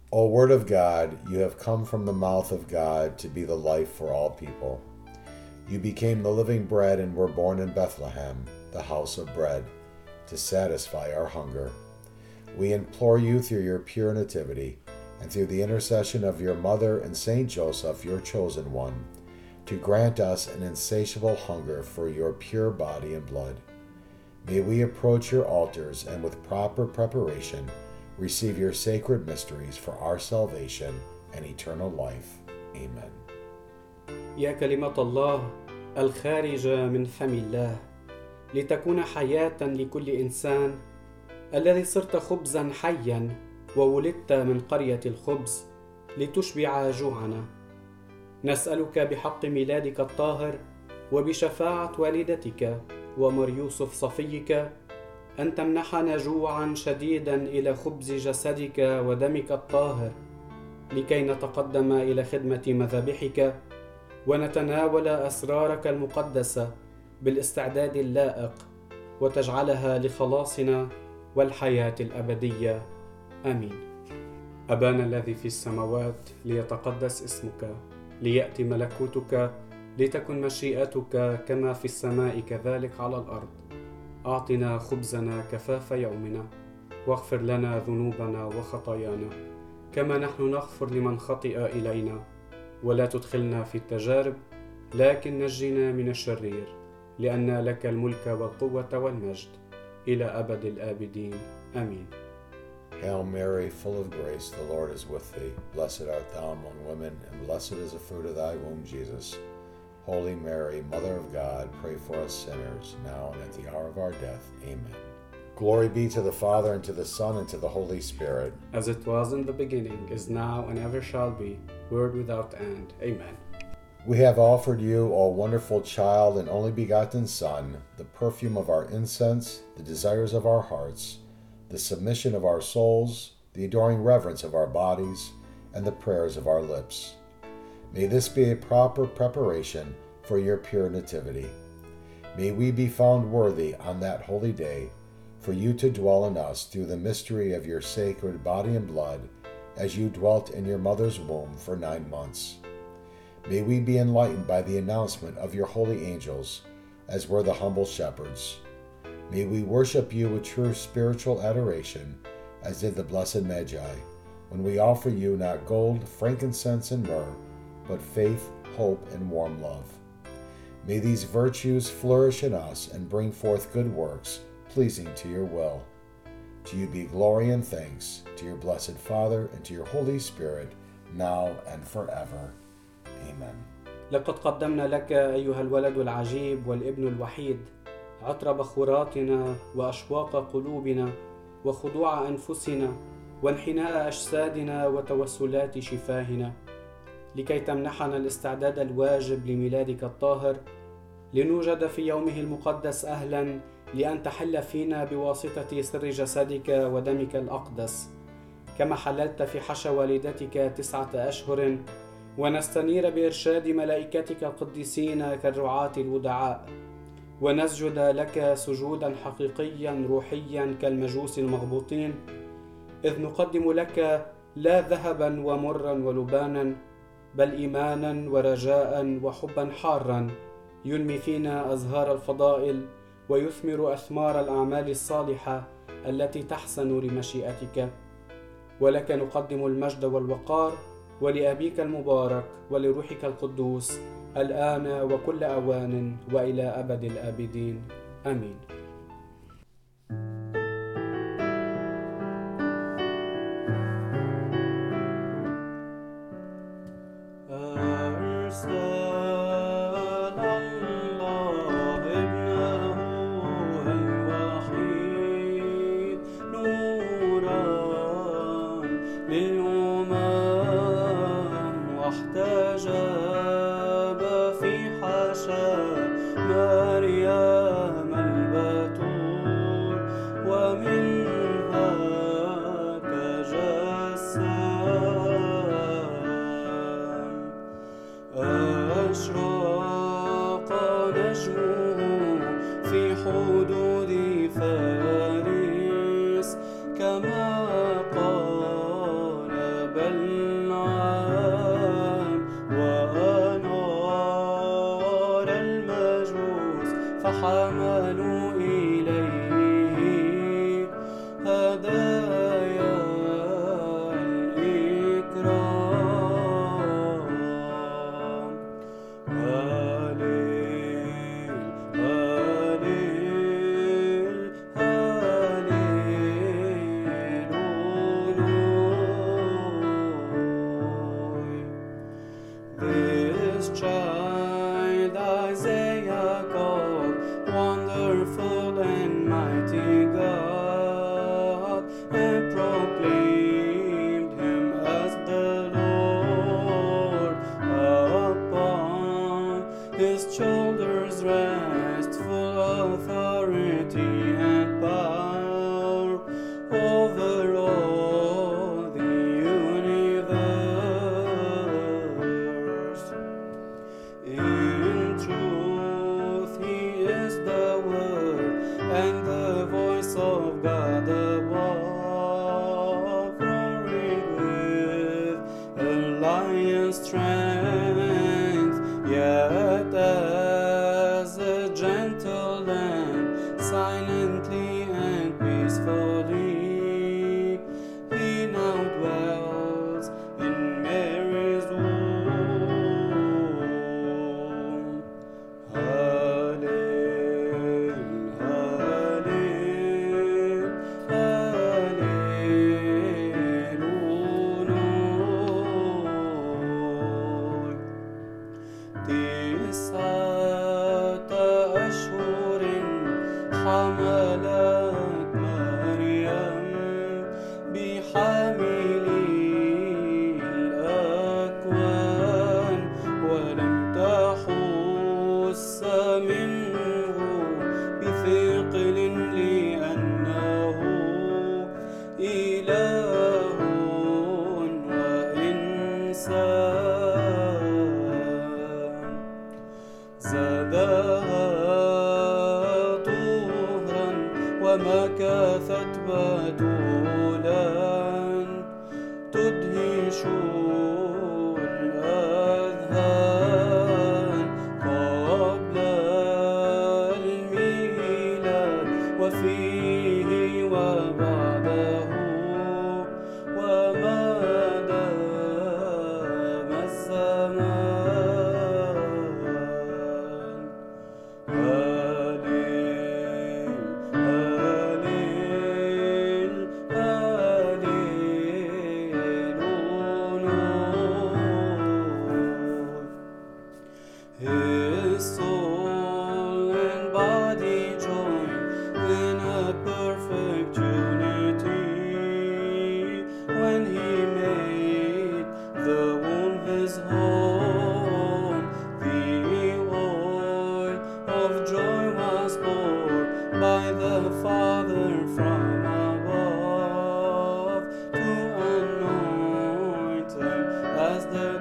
O Word of God, you have come from the mouth of God to be the life for all people. You became the living bread and were born in Bethlehem, the house of bread, to satisfy our hunger. We implore you through your pure nativity, and through the intercession of your mother and Saint Joseph, your chosen one, to grant us an insatiable hunger for your pure body and blood. May we approach your altars and with proper preparation receive your sacred mysteries for our salvation and eternal life. Amen. يا كلمة الله الخارجة من فم الله، لتكون حياة لكل إنسان الذي صرت خبزا حيا وولدت من قرية الخبز لتشبع جوعنا. نسألك بحق ميلادك الطاهر وبشفاعة والدتك ومر يوسف صفيك أن تمنحنا جوعا شديدا إلى خبز جسدك ودمك الطاهر، لكي نتقدم إلى خدمة مذابحك ونتناول أسرارك المقدسة بالاستعداد اللائق، وتجعلها لخلاصنا والحياة الأبدية. آمين. أبانا الذي في السماوات، ليتقدس اسمك، ليأتي ملكوتك، لتكن مشيئتك كما في السماء كذلك على الأرض. أعطنا خبزنا كفاف يومنا، واغفر لنا ذنوبنا وخطايانا كما نحن نغفر لمن خطئ إلينا، ولا تدخلنا في التجارب لكن نجنا من الشرير، لأن لك الملك والقوة والمجد إلى أبد الآبدين. آمين. Hail Mary, full of grace, the Lord is with thee. Blessed art thou among women, and blessed is the fruit of thy womb, Jesus. Holy Mary, Mother of God, pray for us sinners, now and at the hour of our death. Amen. Glory be to the Father, and to the Son, and to the Holy Spirit. As it was in the beginning, is now, and ever shall be, world without end. Amen. We have offered you, O wonderful child and only begotten Son, the perfume of our incense, the desires of our hearts, the submission of our souls, the adoring reverence of our bodies, and the prayers of our lips. May this be a proper preparation for your pure nativity. May we be found worthy on that holy day for you to dwell in us through the mystery of your sacred body and blood, as you dwelt in your mother's womb for 9 months. May we be enlightened by the announcement of your holy angels, as were the humble shepherds. May we worship you with true spiritual adoration, as did the blessed Magi, when we offer you not gold, frankincense, and myrrh, but faith, hope, and warm love. May these virtues flourish in us and bring forth good works pleasing to your will. To you be glory and thanks, to your blessed Father, and to your Holy Spirit, now and forever. Amen. لقد قدمنا لك أيها الولد العجيب والابن الوحيد عطر بخوراتنا وأشواق قلوبنا وخضوع أنفسنا وانحناء أجسادنا وتوسلات شفاهنا، لكي تمنحنا الاستعداد الواجب لميلادك الطاهر، لنوجد في يومه المقدس أهلا لأن تحل فينا بواسطة سر جسدك ودمك الأقدس، كما حللت في حشا والدتك 9 أشهر، ونستنير بإرشاد ملائكتك القديسين كالرعاة الودعاء، ونسجد لك سجودا حقيقيا روحيا كالمجوس المغبوطين، إذ نقدم لك لا ذهبا ومرا ولبانا، بل إيمانا ورجاء وحبا حارا ينمي فينا أزهار الفضائل ويثمر أثمار الأعمال الصالحة التي تحسن لمشيئتك. ولك نقدم المجد والوقار، ولأبيك المبارك ولروحك القدوس، الآن وكل أوان وإلى أبد الآبدين. آمين. أشرق نجمه في حدود فارس، كما قال تدهش الأذهان قبل الميلاد وفيه وبعده وما دام الزمان. هاليل هاليل هاليلويا. His soul and body joined in a perfect unity when he made the womb his home. The oil of joy was poured by the Father from above to anoint him as the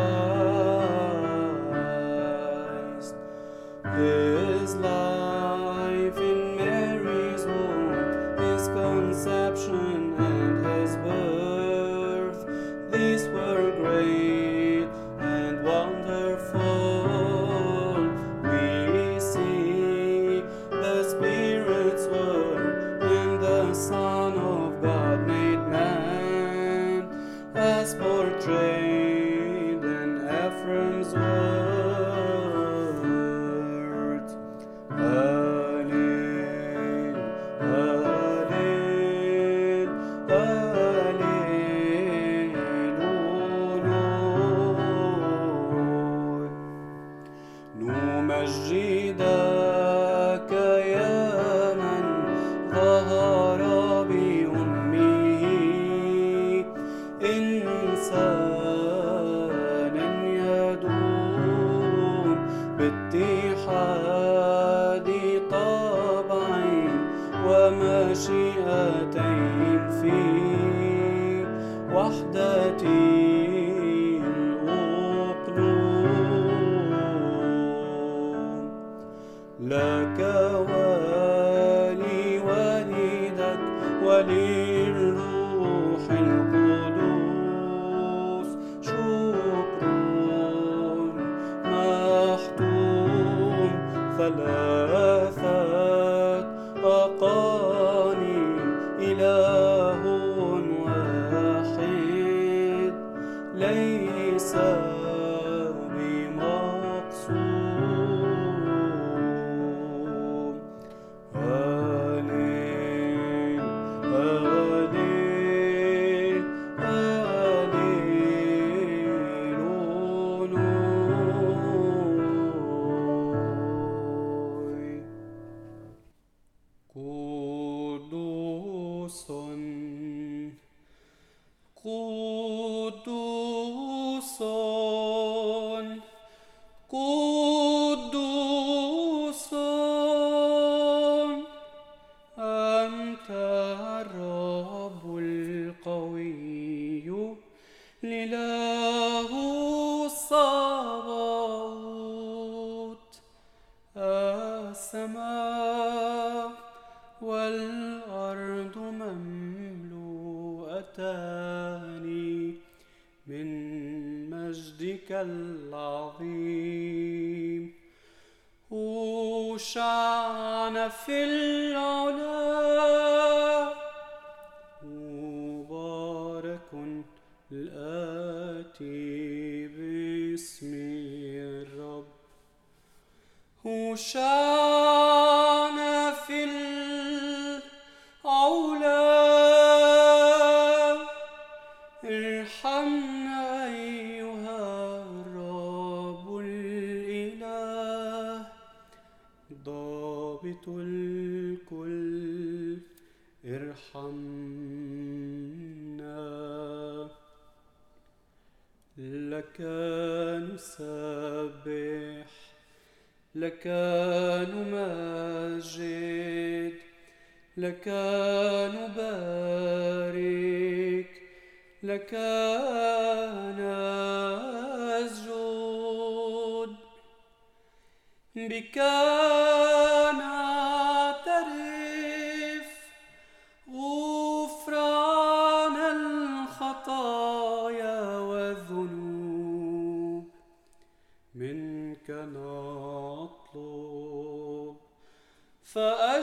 Christ. His life in Mary's womb, his conception and his birth, these were great and wonderful. We see the Spirit's word in the Son of God made man, as portrayed in Ephraim's words. Hallel, hallel, hallelujah. نمجدك يا من ظهر بأمه إنسان يدوم باتحاد طبعين ومشيئتين في وحدة الأقنوم. لك ولوالدك وللروح القدوس شكر محتوم. ثلاثة أقانيم إله واحد ليس بمقسوم. هاليل هاليل هاليلويا. قدوس قدوس قدوس أنت الرب القوي الإله الصباوت. السماء والأرض مملوءتان من مجدك العظيم. هوشعنا في العلا مبارك الآتي باسم الرب. هوشعنا في العلا ارحمنا أيها الرب الإله ضابط الكل ارحمنا. لك نسبح لك نمجد لك نبارك لك نسجد. بك نعترف غفرانك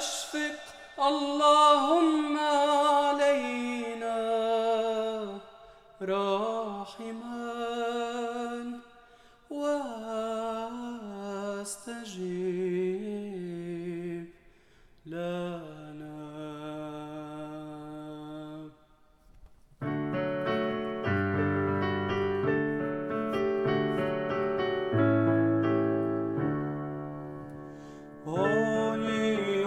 أشفق اللهم علينا راحما واستجب لنا. Holy,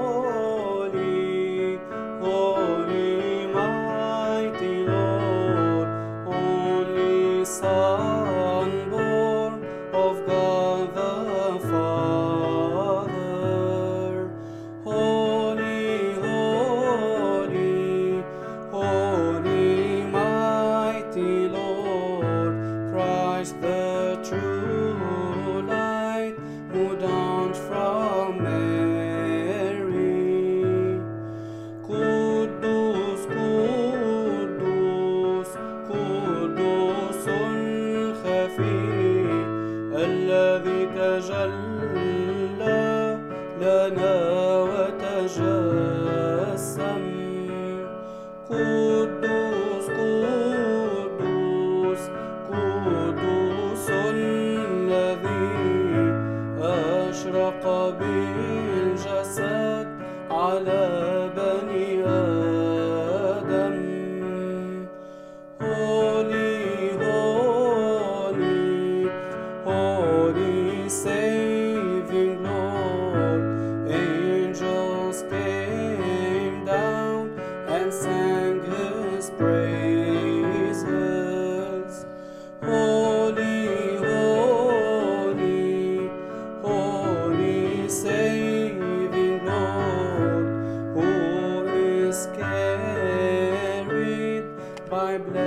holy, holy, mighty Lord, only Son born of God the Father. Holy, holy, holy, mighty Lord, Christ the true light, who dawned from Mary. قدوس قدوس قدوس خفي الذي تجلى لنا وتجسم. قدوس قدوس قدوس الذي أشرق بالجسد على بني آدم. Holy, holy, holy, saving Lord, angels came down and sang His praises. Holy, holy, holy, saving Lord, who is carried by blessed